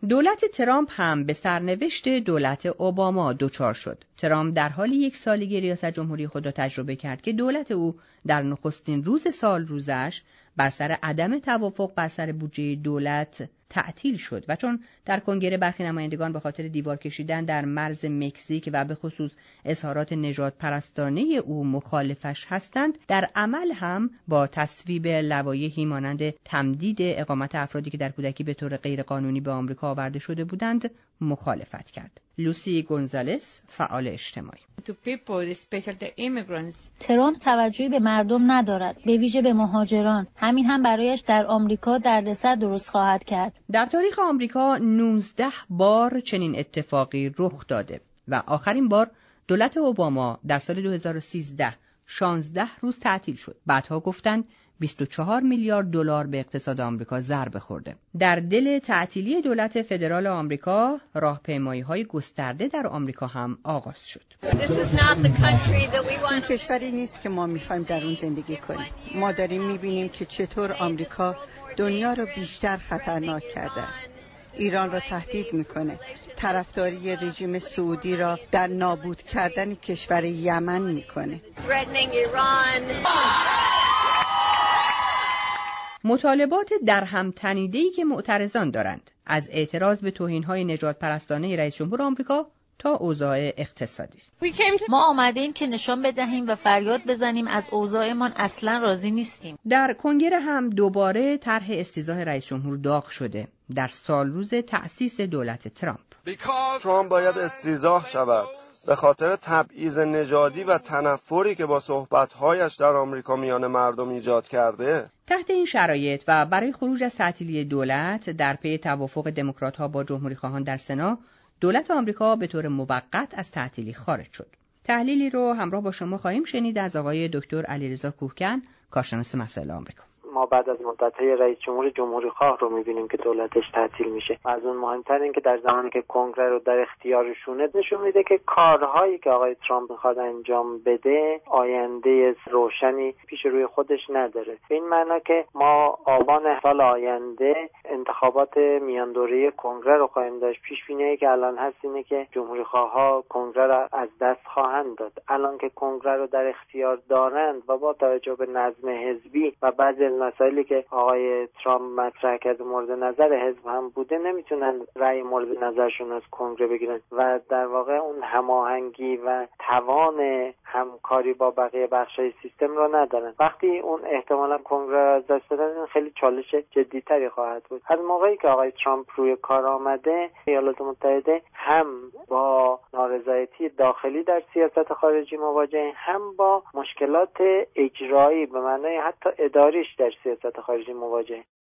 دولت ترامپ هم به سرنوشت دولت اوباما دچار شد. ترامپ در حال 1 سالگی ریاست جمهوری خود را تجربه کرد که دولت او در نخستین روز سال روزش بر سر عدم توافق بر سر بودجه دولت تعطیل شد و چون در کنگره برخی نمایندگان به خاطر دیوار کشیدن در مرز مکزیک و به خصوص اظهارات نژاد پرستانه او مخالفش هستند، در عمل هم با تصویب لوایحی مانند تمدید اقامت افرادی که در کودکی به طور غیرقانونی به آمریکا آورده شده بودند مخالفت کرد. لوسی گونزالس، فعال اجتماعی: ترامپ توجهی به مردم ندارد، به ویژه به مهاجران. همین هم برایش در آمریکا دردسر درست خواهد کرد. در تاریخ آمریکا 19 بار چنین اتفاقی رخ داده و آخرین بار دولت اوباما در سال 2013 16 روز تعطیل شد. بعدها گفتند 24 میلیارد دلار به اقتصاد آمریکا ضربه خورده. در دل تعطیلی دولت فدرال آمریکا، راهپیمایی‌های گسترده در آمریکا هم آغاز شد. این کشوری نیست که ما می‌خوایم در اون زندگی کنیم. ما داریم می‌بینیم که چطور آمریکا دنیا رو بیشتر خطرناک کرده است. ایران را تهدید میکنه. طرفداری رژیم سعودی را در نابود کردن کشور یمن میکنه. مطالبات درهم تنیده‌ای که معترضان دارند، از اعتراض به توهین‌های نژاد پرستانه رئیس جمهور آمریکا تا اوضاع اقتصادی. ما آمدیم که نشان بدهیم و فریاد بزنیم از اوضاعمان اصلا راضی نیستیم. در کنگره هم دوباره طرح استیضاح رئیس جمهور داغ شده در سالروز تأسیس دولت ترامپ. ترامپ باید استیضاح شود به خاطر تبعیض نژادی و تنفری که با صحبت‌هایش در آمریکا میان مردم ایجاد کرده. تحت این شرایط و برای خروج از تعطیلی دولت در پی توافق دموکرات‌ها با جمهوری‌خواهان در سنا، دولت آمریکا به طور موقت از تعطیلی خارج شد. تحلیلی رو همراه با شما خواهیم شنید از آقای دکتر علیرضا کوهکن، کارشناس مسائل آمریکا. ما بعد از مدت‌های رئیس جمهوری خواه رو می‌بینیم که دولتش تعطیل میشه. از اون مهمتر این که در زمانی که کنگره رو در اختیارشونه، نشون میده که کارهایی که آقای ترامپ میخواد انجام بده آینده روشنی پیش روی خودش نداره. به این معنا که ما آبان سال آینده انتخابات میان دوره کنگره رو خواهیم داشت. پیش بینی که الان هست اینه که جمهوری خواها کنگره رو از دست خواهند داد. الان که کنگره رو در اختیار دارند و با توجه به نظم حزبی و بعضی مسائلی که آقای ترامپ مطرح کرده مورد نظر حزب هم بوده، نمیتونن رأی مورد نظرشون از کنگره بگیرن و در واقع اون هماهنگی و توان همکاری با بقیه بخشای سیستم رو ندارن. وقتی اون احتمالا کنگره از دست بدن، خیلی چالش جدی‌تری خواهد بود. از موقعی که آقای ترامپ روی کار آمده، ایالات متحده هم با نارضایتی داخلی در سیاست خارجی مواجه، هم با مشکلات اجرایی به معنای حتی اداریش در سیاست خارجی مواجه.